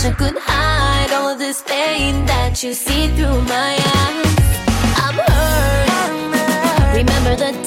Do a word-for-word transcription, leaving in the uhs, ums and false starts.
I could hide all this pain that you see through my eyes. I'm hurt. Remember the